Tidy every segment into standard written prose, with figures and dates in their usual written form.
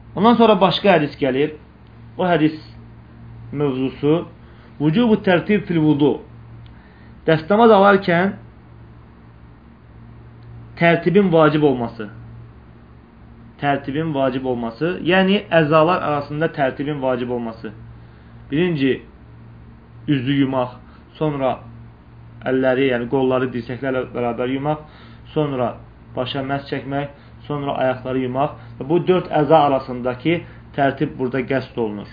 Ondan sonra başqa hədis gəlir. O hədis mövzusu vücubu tərtib fil vudu. Dəstəmaz alarkən tərtibin vacib olması. Tərtibin vacib olması. Yəni, əzalar arasında tərtibin vacib olması. Birinci, üzü yumaq. Sonra əlləri, yəni qolları dirsəklərlə bərabər yumaq. Sonra başa məs çəkmək. Sonra ayaqları yumaq. Və bu 4 əza arasındakı tərtib burada qəsd olunur.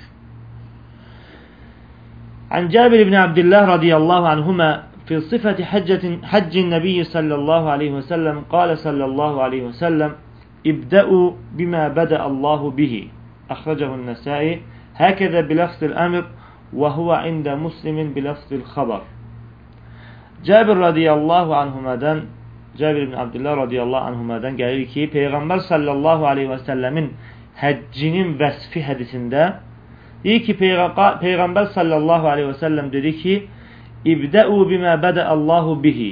Ən Cabir ibn Abdillah radiyallahu anhuma fi sifəti həccin nəbiyyi sallallahu aleyhi və səlləm qalə sallallahu aleyhi və səlləm İbdəu bimə bədə Allahu bihi əxrəcəhun nəsai həkədə biləxsil əmr və huvə ində muslimin biləxsil xabar. Cabir radiyallahu anhumadan Cabir ibn Abdillah radiyallahu anhumadan gəlir ki, Peyğəmbər sallallahu aleyhi və səlləmin həccinin vəsfi hədisində deyir ki, Peyğəmbər sallallahu aleyhi və səlləm dedi ki, İbdəu bimə bədə Allahu bihi.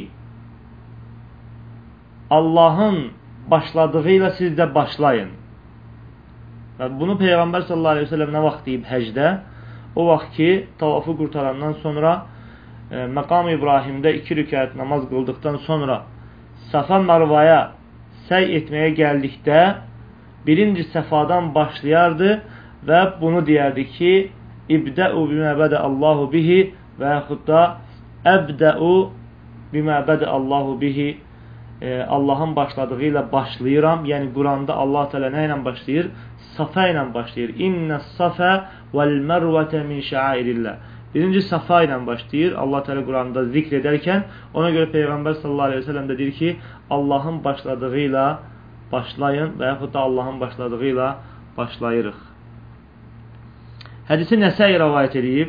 Allahın başladığı ilə siz də başlayın. Və bunu Peyğəmbər sallallahu aleyhi və səlləm nə vaxt deyib həcdə? O vaxt ki, tavafı qurtarandan sonra məqam İbrahimdə 2 rükət namaz qıldıqdan sonra Safa Mərvaya səy etməyə gəldikdə birinci səfadan başlayardı və bunu deyərdi ki, İbdəu bimə bədə Allahu bihi və yaxud da Əbdəu bimə bədə Allahu bihi. Allahın başladığı ilə başlayıram. Yəni, Quranda Allah Teala nə ilə başlayır? Safa ilə başlayır. İnnəs safə vəl mərvətə min şəairillah. Birinci Safa ilə başlayır. Allah Teala Quranda zikr edərkən, ona görə Peyğəmbər sallallahu aleyhi ve sellem də deyir ki, Allahın başladığı ilə başlayın və yaxud da Allahın başladığı ilə başlayırıq. Hədisi Nəsai rəvayət edib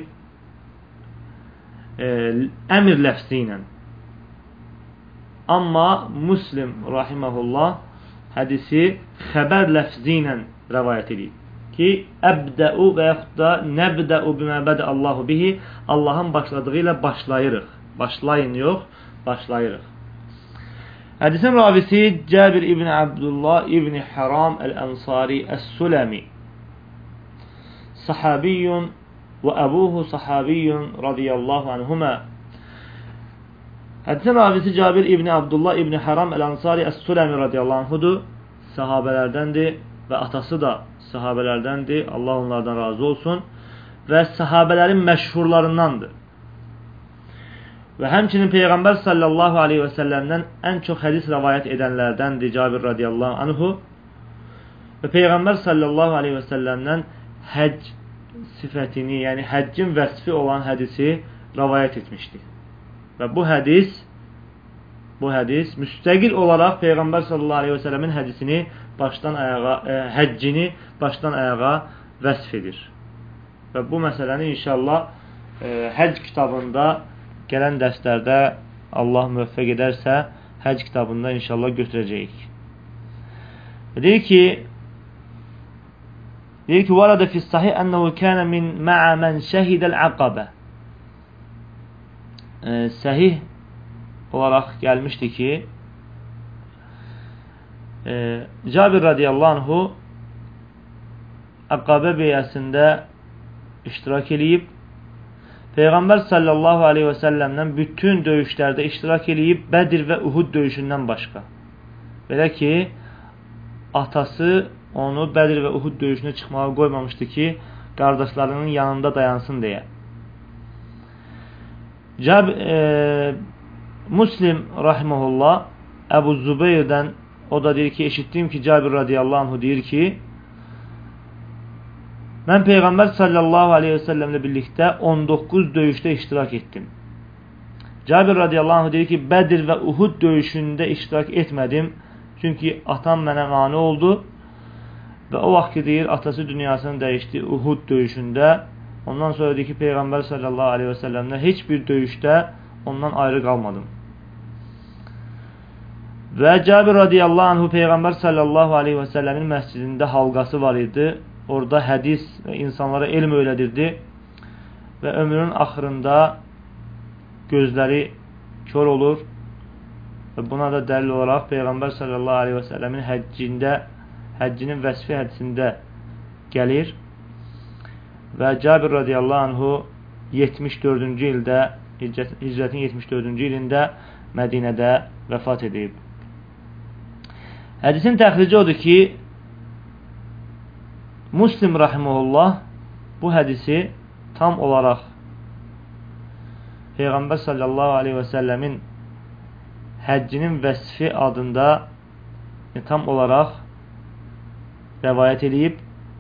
əmr ləfzi ilə. Amma Muslim rahiməhullah hədisi xəbər ləfzi ilə rəvayət edib ki, əbdəu və yaxud da nəbdəu bimə bədə Allahu bihi, Allahın başladığı ilə başlayırıq. Başlayın yox, başlayırıq. Hədisin ravisi Cabir ibn Abdullah ibn Haram el-Ansari es-Sulami sahabiyyun və əbuhu sahabiyyun radiyallahu anhuma. Hədisin ravisi Cabir ibn Abdullah ibn Haram el-Ansari es-Sulami radiyallahu anhudur. Sahabələrdəndir və atası da sahabələrdəndir. Allah onlardan razı olsun. Və sahabələrin məşhurlarındandır. Və həmçinin Peyğəmbər sallallahu aleyhi və səlləmdən ən çox hədis rəvayət edənlərdəndir Cabir radiyallahu anhu. Və Peyğəmbər sallallahu aleyhi və səlləmdən həcc sifətini, yəni həccin vəsfi olan hədisi rəvayət etmişdir. Və bu hədis müstəqil olaraq Peyğəmbər sallallahu aleyhi və səlləmin hədisini başdan ayağa, həccini başdan ayağa vəsf edir. Və bu məsələni inşallah həcc kitabında gələn dərslərdə Allah müvəffəq edərsə həcc kitabında inşallah götürəcəyik. Deyir ki vərədə fis-sahih ənəhu kənə min mə'ə mən şəhidəl əqabə. Səhih olaraq gəlmişdi ki Cabir radiyallahu anhu Əqqabə beyəsində iştirak eləyib. Peyğəmbər sallallahu aleyhi və səlləmdən bütün döyüşlərdə iştirak eləyib, Bədir və Uhud döyüşündən başqa. Belə ki, atası onu Bədir və Uhud döyüşünə çıxmağa qoymamışdı ki, qardaşlarının yanında dayansın deyə. Muslim rahiməhullah Əbu Zübeyrdən o da deyir ki, eşitdim ki, Cabir radiyallahu anhu deyir ki, mən Peyğəmbər sallallahu aleyhi və səlləmlə birlikdə 19 döyüşdə iştirak etdim. Cabir radiyallahu anhu deyir ki, Bədir və Uhud döyüşündə iştirak etmədim. Çünki atam mənə mani oldu. Və o vaxt ki, deyir, atası dünyasını dəyişdi Uhud döyüşündə. Ondan sonra deyir ki, Peyğəmbər sallallahu aleyhi və səlləmlə heç bir döyüşdə ondan ayrı qalmadım. Və Cabir radiyallahu anhu Peyğəmbər sallallahu aleyhi və səlləmin məscidində halqası var idi. Orada hədis və insanlara elm öyrədirdi. Və ömrünün axırında gözləri kör olur. Və buna da dəlil olaraq Peyğəmbər sallallahu aleyhi və səlləmin həccinin vəsfi hədisində gəlir və Cabir radiyallahu anhu 74-cü ildə, hicrətin 74-cü ilində Mədinədə vəfat edib. Hədisin təxrici odur ki, Müslim rahimehullah bu hədisi tam olaraq Peyğəmbər sallallahu aleyhi və səlləmin həccinin vəsifi adında tam olaraq rəvayət edib.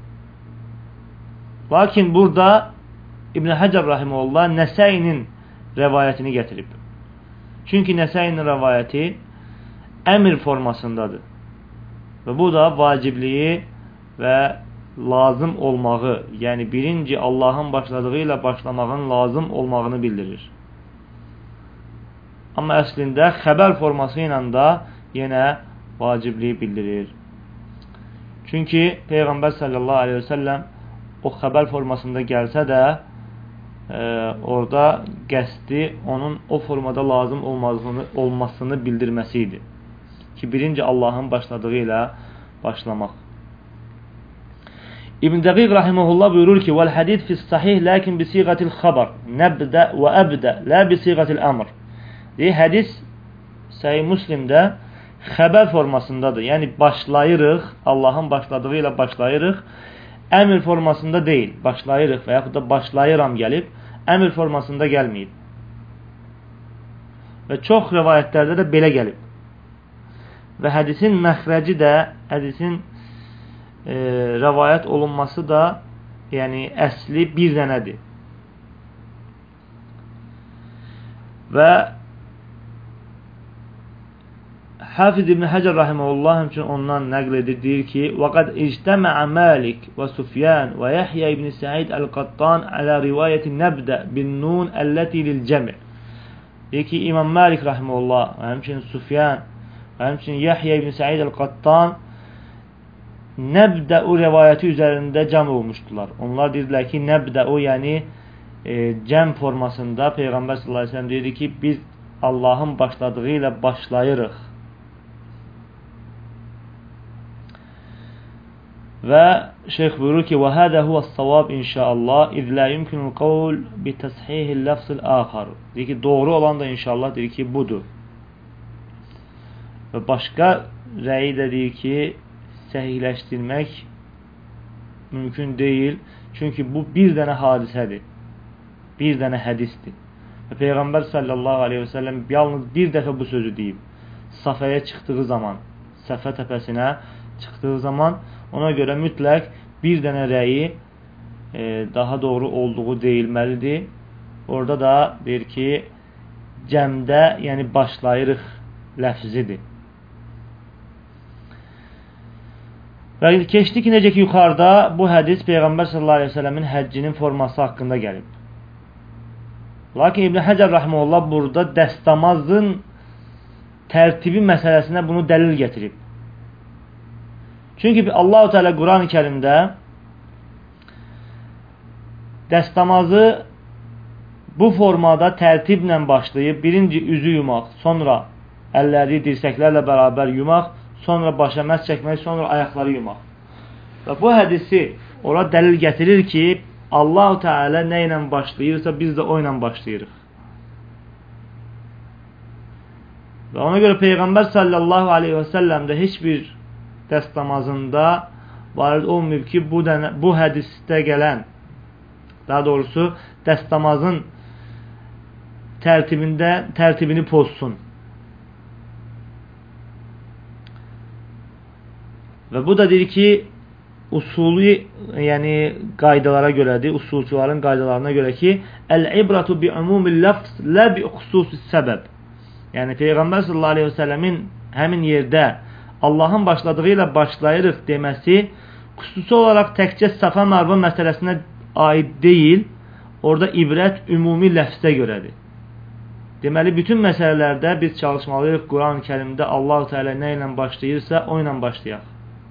Lakin burada İbn Həcər rahimehullah Nəsəinin rəvayətini gətirib. Çünki Nəsəinin rəvayəti əmr formasındadır. Və bu da vacibliyi və lazım olmağı, yəni birinci Allahın başladığı ilə başlamağın lazım olmağını bildirir. Amma əslində xəbər forması ilə da yenə vacibliyi bildirir. Çünki Peyğəmbər sallallahu aleyhi və səlləm o xəbər formasında gəlsə də orada qəsdi onun o formada lazım olmasını bildirməsi idi. Ki birinci Allahın başladığı ilə başlamaq. İbn Dəqiq rahimehullah buyurur ki: "Vel hadis fi sahih lakin bi sigatil xabar, nabda və abda, la bi sigatil amr." Hədis Sahih Müslimdə xəbər formasındadır. Yəni başlayırıq, Allahın başladığı ilə başlayırıq. Əmr formasında deyil, başlayırıq və yaxud da başlayıram gəlib, əmr formasında gəlməyib. Və çox rivayətlərdə də belə gəlib. Və hədisin məxrəci də, hədisin rəvayət olunması da, yəni əsli bir dənədir. Və Hafiz İbn Həcər rahimehullah həmçinin ondan nəql edir, deyir ki: "Və qad ictama'a Malik və Sufyan və Yahya ibn Sa'id el-Qattan ala rivayeti nabda bin-nun allati lil-cəm'." Deyir ki, İmam Malik rahimehullah, həmçinin Sufyan, həmçinin Yahya ibn Sa'id el-Qattan nəbdə o rivayəti üzərində cəm olmuşdular. Onlar dedilər ki, nəbdə o, yəni cəm formasında Peyğəmbər sallallahu aleyhi ve sellem dedi ki, biz Allahın başladığı ilə başlayırıq. Və şeyx buyurur ki, وَهَذَا هُوَ الصَّوَابِ inşaallah اِذْ لَا يُمْكِنُ الْقَوْلِ بِتَصْحِيهِ اللَّفْزِ الْآخَرِ. Deyir ki, doğru olan da inşallah deyir ki, budur. Və başqa rəyi də deyir ki, səhihləşdirmək mümkün deyil. Çünki bu bir dənə hadisədir. Bir dənə hədisdir. Və Peyğəmbər sallallahu aleyhi və səlləm yalnız bir dəfə bu sözü deyib. Safəyə çıxdığı zaman, Səfə təpəsinə çıxdığı zaman, ona görə mütləq bir dənə rəyi daha doğru olduğu deyilməlidir. Orada da deyir ki, cəmdə, yəni başlayırıq ləfzidir. Və keçdi ki, necə ki, yuxarıda bu hədis Peyğəmbər sallallahu aleyhi ve səlləmin həccinin forması haqqında gəlib. Lakin İbn Həcər rahimehullah burada dəstəmazın tərtibi məsələsinə bunu dəlil gətirib. Çünki Allah-u Teala Quran-ı Kərimdə dəstəmazı bu formada tərtiblə başlayıb, birinci üzü yumaq, sonra əlləri dirsəklərlə bərabər yumaq, sonra başa məs çəkmək, sonra ayaqları yumaq. Və bu hədisi ora dəlil gətirir ki, Allah-u Teala nə ilə başlayırsa, biz də o ilə başlayırıq. Və ona görə Peyğəmbər sallallahu aleyhi və səlləm də heç bir dəstəmazında varid olmayıb ki, bu hədisdə gələn, daha doğrusu dəstəmazın tərtibini pozsun. Və bu da deyir ki, usulü, yəni qaydalara görədir, usulçuların qaydalarına görə ki, əl-ibratu bi umumil lafz, la bi xüsusi səbəb. Yəni Peyğəmbər sallallahu aleyhi və səlləmin həmin yerdə Allahın başladığı ilə başlayırıq deməsi xüsusi olaraq təkcə Safa Mərvə məsələsinə aid deyil, orada ibrət ümumi ləfzə görədir. Deməli, bütün məsələlərdə biz çalışmalıyıq Quran-ı Kərimdə Allah-u Teala nə ilə başlayırsa, o ilə başlayaq.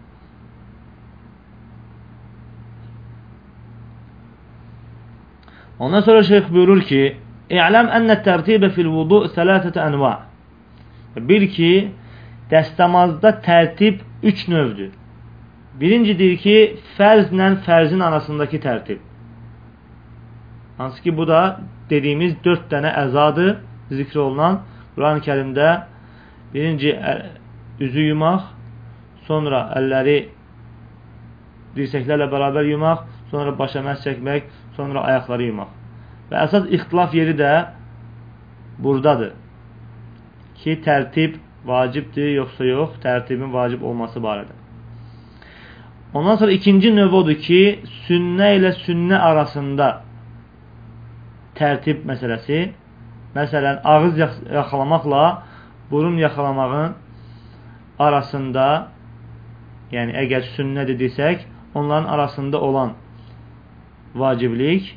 Ondan sonra şeyx buyurur ki, İ'ləm ənə tərtibə fil-vudu' sələtətə ənva. Bil ki, dəstəmazda tərtib 3 növdür. Birincidir ki, fərzlə fərzin arasındakı tərtib. Hansı ki, bu da dediyimiz 4 dənə əzadır, zikr olunan. Quran-ı Kərimdə birinci üzü yumaq, sonra əlləri dirsəklərlə bərabər yumaq, sonra başa məhz çəkmək, sonra ayaqları yumaq. Və əsas ixtilaf yeri də buradadır ki, tərtib vacibdir, yoxsa yox, tərtibin vacib olması barədə. Ondan sonra ikinci növ odur ki, sünnə ilə sünnə arasında tərtib məsələsi. Məsələn, ağız yaxalamaqla burun yaxalamağın arasında, yəni əgər sünnə dedirsək, onların arasında olan vaciblik.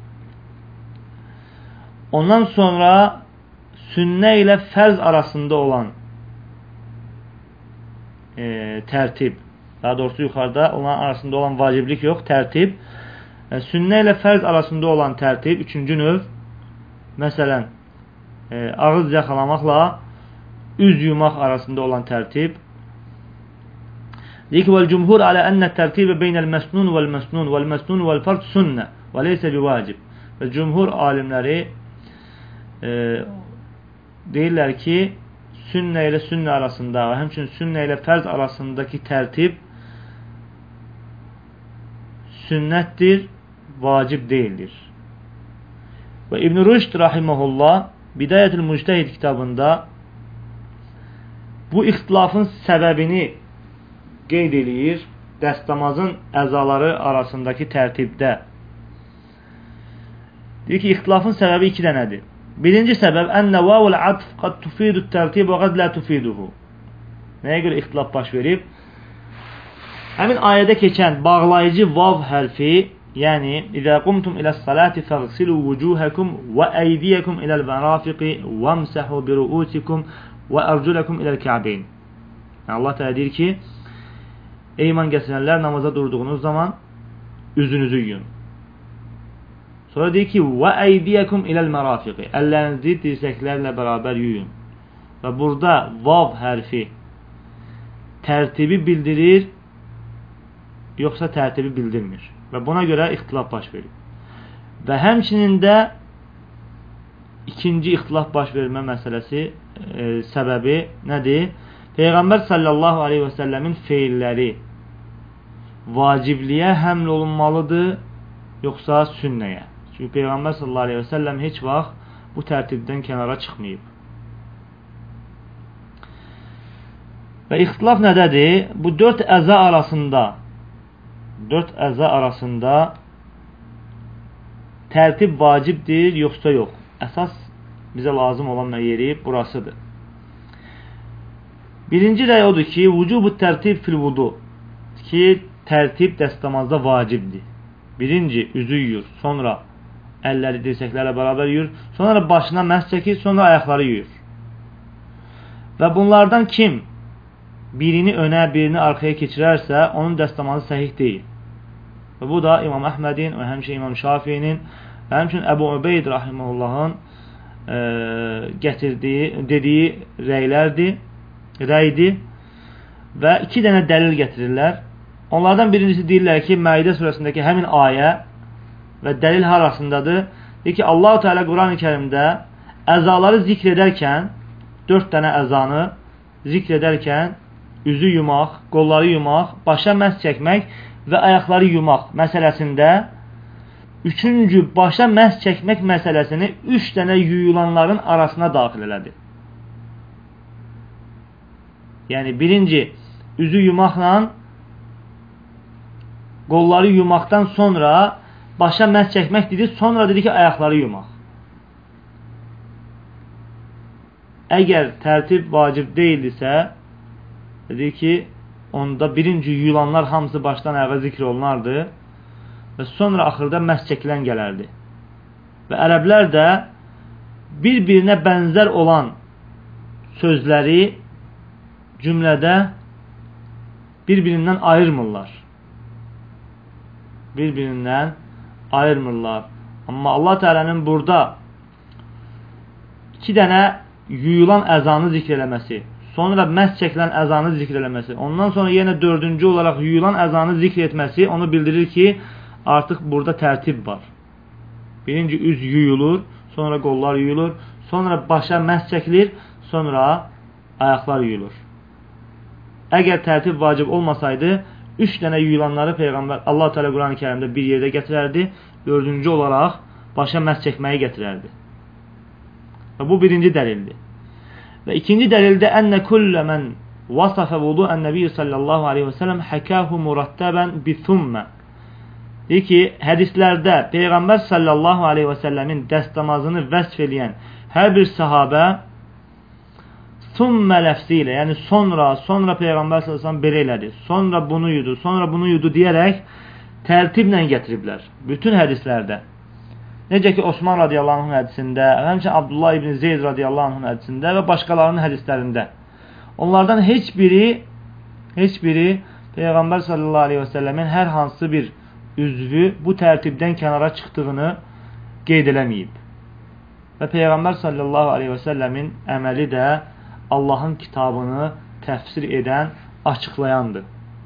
Ondan sonra sünnə ilə fərz arasında olan tərtib. Daha doğrusu yuxarıda onların arasında olan vaciblik yox, tərtib. Sünnə ilə fərz arasında olan tərtib, üçüncü növ. Məsələn, ağız yaxalamaqla üz yumaq arasında olan tərtib. Deyir ki, vəl-cumhur alə ənə tərtibə beynəl-məsnun vəl-məsnun vəl-məsnun vəl-fərd sünnə və leysə bi-vacib. Və cumhur alimləri deyirlər ki, sünnə ilə sünnə arasında və həmçinin sünnə ilə fərz arasındakı tərtib sünnətdir, vacib deyildir. Və İbn Rüşd rahimehullah Bidayətül Müctəhid kitabında bu ixtilafın səbəbini qeyd eləyir. Dəstəmazın əzaları arasındakı tərtibdə. Deyir ki, ixtilafın səbəbi 2 dənədir. Birinci səbəb ənə vavul atf qad tufidu tərtib və qad la tufiduhu. Nəyə görə ixtilaf baş verib? Həmin ayədə keçən bağlayıcı vav hərfi, yəni İzə qumtum iləs-salati fəğsilu vucuhakum və əydiyakum iləl-mərafiqi vəmsəhu bi ru'usikum və ərculakum iləl-kə'beyn. Allah təala deyir ki, ey iman gətirənlər, namaza durduğunuz zaman üzünüzü yuyun. Sonra deyir ki, və əydiyakum iləl-mərafiqi, əllərinizi dirsəklərlə bərabər yuyun. Və burada vav hərfi tərtibi bildirir, yoxsa tərtibi bildirmir. Və buna görə ixtilaf baş verir. Və həmçinin də ikinci ixtilaf baş vermə məsələsi, səbəbi nədir? Peyğəmbər sallallahu aleyhi və səlləmin feilləri vacibliyə həml olunmalıdır, yoxsa sünnəyə. Çünki Peyğəmbər sallallahu aleyhi və səlləm heç vaxt bu tərtibdən kənara çıxmayıb. Və ixtilaf nədədir? Bu 4 əza arasında tərtib vacibdir, yoxsa yox. Əsas bizə lazım olan yeri burasıdır. Birinci rəy odur ki, vücubu tərtib fil vudu, ki, tərtib dəstəmazda vacibdir. Birinci üzü yuyur, sonra əlləri dirsəklərlə bərabər yuyur, sonra başına məhz çəkir, sonra ayaqları yuyur. Və bunlardan kim birini önə, birini arxaya keçirərsə, onun dəstəmazı səhih deyil. Və bu da İmam Əhmədin və həmçinin İmam Şafiyinin və həmçinin Əbu Übeyd rahimehullahın dediyi rəydir və 2 dənə dəlil gətirirlər. Onlardan birincisi deyirlər ki, Məidə surəsindəki həmin ayə və dəlil arasındadır. Deyir ki, Allah-u Teala Quran-ı Kərimdə əzaları zikr edərkən, 4 dənə əzanı zikr edərkən üzü yumaq, qolları yumaq, başa məhz çəkmək və ayaqları yumaq məsələsində 3-cü başa məhz çəkmək məsələsini 3 dənə yuyulanların arasına daxil elədi. Yəni birinci üzü yumaqla qolları yumaqdan sonra başa məhz çəkmək dedi, sonra dedi ki, ayaqları yumaq. Əgər tərtib vacib deyildirsə, dedi ki, onda birinci yuyulanlar hamısı başdan ayağa zikr olunardı və sonra axırda məhz çəkilən gələrdi. Və ərəblər də bir-birinə bənzər olan sözləri cümlədə bir-birindən ayırmırlar. Bir-birindən ayırmırlar. Amma Allah Teala'nın burada 2 dənə yuyulan əzanı zikr eləməsi, sonra məhz çəkilən əzanı zikr eləməsi, ondan sonra yenə dördüncü olaraq yuyulan əzanı zikr etməsi onu bildirir ki, artıq burada tərtib var. Birinci üz yuyulur, sonra qollar yuyulur, sonra başa məhz çəkilir, sonra ayaqlar yuyulur. Əgər tərtib vacib olmasaydı, 3 dənə yuyulanları Peyğəmbər Allah Teala Quran-ı Kərimdə bir yerdə gətirərdi, dördüncü olaraq başa məhz çəkməyi gətirərdi. Və bu birinci dəlildir. Və ikinci dəlildə ənə kullə mən vasafə vudu'ən nəbiyyə sallallahu aleyhi və sələm həkəhu murattəbən bi-thummə. Deyir ki, hədislərdə Peyğəmbər sallallahu aleyhi və səlləmin dəstəmazını vəsf eləyən hər bir sahabə thummə ləfsi ilə, yəni sonra Peyğəmbər sallallahu aleyhi və səlləm belə elədi, sonra bunu yudu deyərək tərtiblə gətiriblər. Bütün hədislərdə. Necə ki, Osman radiyallahu anh hədisində, həmçinin Abdullah ibn Zeyd radiyallahu anh hədisində və başqalarının hədislərində. Onlardan heç biri Peyğəmbər sallallahu aleyhi və səlləmin hər hansı bir üzvü bu tərtibdən kənara çıxdığını qeyd eləməyib. Və Peyğəmbər sallallahu aleyhi və səlləmin əməli də Allahın kitabını təfsir edən, açıqlayandır.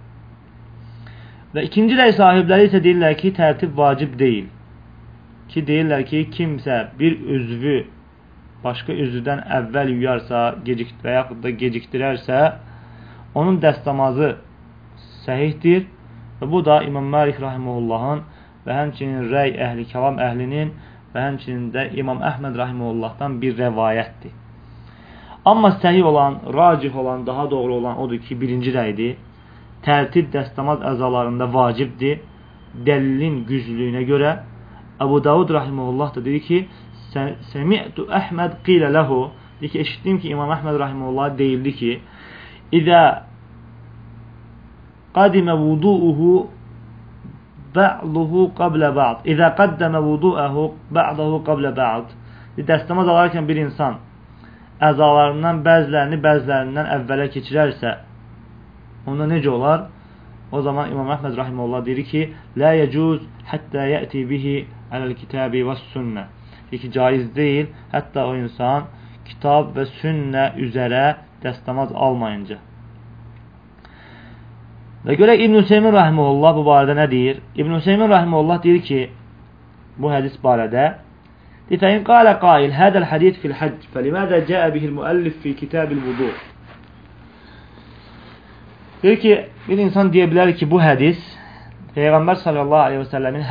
Və ikinci dəy sahibləri isə deyirlər ki, tərtib vacib deyil. Ki, deyirlər ki, kimsə bir üzvü başqa üzvüdən əvvəl yuyarsa və yaxud da gecikdirərsə, onun dəstəmazı səhihdir və bu da İmam Malik rahimehullahın və həmçinin rəy əhli, kəlam əhlinin və həmçinin də İmam Əhməd rahimehullahdan bir rəvayətdir. Amma səhih olan, racih olan, daha doğru olan odur ki, birinci rəydir. Tərtib dəstəmaz əzalarında vacibdir. Dəlilin güclüyünə görə Əbu Davud rahimehullah da dedi ki, Səmi'tu Əhməd qilə ləhu, deyir ki, eşitdim ki, İmam Əhməd rahimehullah deyildi ki, İzə qadimə vudu'uhu ba'duhu qablə ba'd. İzə qaddəmə vudu'uhu ba'dahu qablə ba'd. Dəstəmaz alarkən bir insan əzalarından bəzilərindən əvvələ keçirərsə, onda necə olar? O zaman İmam Əhməd rahimehullah deyir ki, la yecuz hatta ya'ti bihi alel kitabi və sünnə. Deyir ki, caiz deyil, hətta o insan kitab və sünnə üzərə dəstəmaz almayınca. Və görək İbn Hüseymin rahimehullah bu barədə nə deyir? İbn Hüseymin rahimehullah deyir ki, bu hədis barədə فإن قال قائل هذا الحديث في الحج فلماذا جاء به المؤلف في كتاب الوضوء. Deyir ki, bir insan deyə bilər ki, bu hədis Peyğəmbər sallallahu aleyhi və səlləmin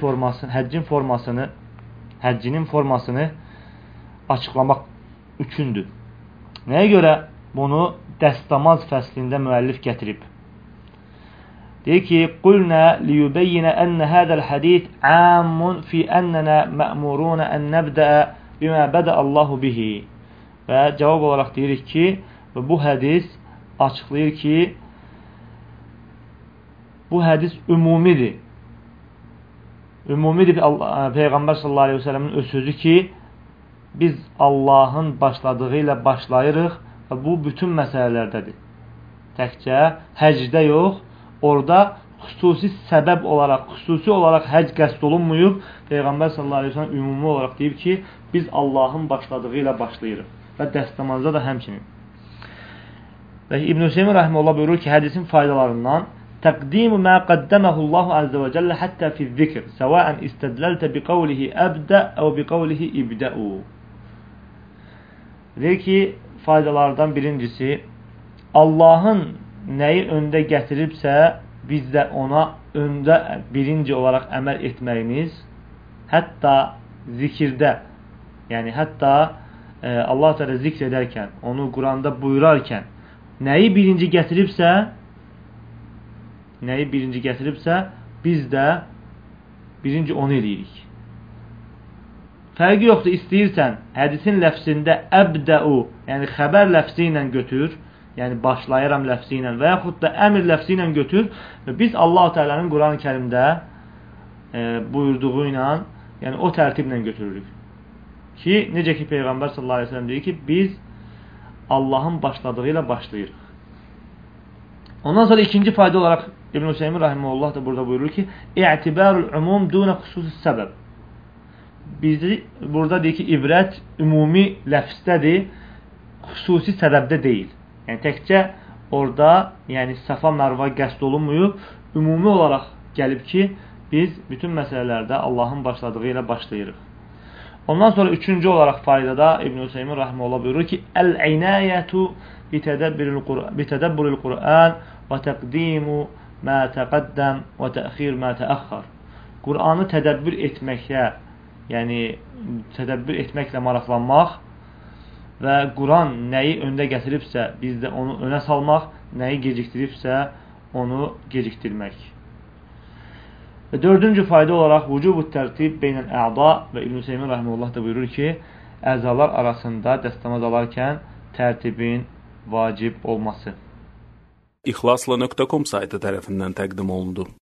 həccinin formasını açıqlamaq üçündür. Nəyə görə bunu dəstəmaz fəslində müəllif gətirib? Deyir ki, qulna liyubeyyinə ənə hədəl hədith əmun fi ənənə mə'murunə ən nəbdəə bimə bədə Allahu bihi. Və cavab olaraq deyirik ki, bu hədis açıqlayır ki, bu hədis ümumidir. Ümumidir Peyğəmbər sallallahu aleyhi və səlləmin öz sözü ki, biz Allahın başladığı ilə başlayırıq və bu bütün məsələlərdədir. Təkcə həcdə yox, orada xüsusi səbəb olaraq, xüsusi olaraq həcc qəsd olunmuyub. Peyğəmbər sallallahu aleyhi ve sellem ümumi olaraq deyib ki, biz Allahın başladığı ilə başlayırıq. Və dəstəmazda da həmçinin. Və İbn Hüseymin rahimehullah buyurur ki, hədisin faydalarından təqdimu mə qəddəməhullahu azze və cəllə həttə fi zikr, səvaən istədləltə bi qavlihi əbdə əv bi qavlihi ibdəu. Deyir ki, faydalardan birincisi, Allahın nəyi öndə gətiribsə, biz də ona öndə birinci olaraq əməl etməyimiz, hətta zikirdə, yəni hətta Allah Teala zikr edərkən, onu Quranda buyurarkən, nəyi birinci gətiribsə, biz də birinci onu eləyirik. Fərqi yoxdur, istəyirsən, hədisin ləfsində əbdəu, yəni xəbər ləfsi ilə götür, yəni başlayıram ləfsi ilə və yaxud da əmr ləfsi ilə götür və biz Allah Teala'nın Quran-ı Kərimdə buyurduğu ilə, yəni o tərtiblə götürürük. Ki, necə ki Peyğəmbər sallallahu aleyhi ve sellem deyir ki, biz Allahın başladığı ilə başlayırıq. Ondan sonra ikinci fayda olaraq İbn Hüseymin rahimehullah da burada buyurur ki, İ'tibarul umum duna xüsusi səbəb. Bizi burada deyir ki, ibrət ümumi ləfsdədir, xüsusi səbəbdə deyil. Yəni təkcə orada, yəni Səfa Mərva qəsd olunmuyub, ümumi olaraq gəlib ki, biz bütün məsələlərdə Allahın başladığı ilə başlayırıq. Ondan sonra üçüncü olaraq faydada İbn-i Hüseymin Rahimullah buyurur ki, Əl-əynəyətu bitədəbbürül Qur'an və təqdimu mə təqəddəm və təxir mə təəxxar. Qur'anı tədəbbür etməklə, yəni tədəbbür etməklə maraqlanmaq və Quran nəyi öndə gətiribsə, biz də onu önə salmaq, nəyi gecikdiribsə, onu gecikdirmək. Və dördüncü fayda olaraq vücubu tərtib beynəl ə'da və İbn-i Hüseymin Rahimullah da buyurur ki, əzalar arasında dəstəmaz alarkən tərtibin vacib olması. İxlasla.com saytı tərəfindən təqdim olundu.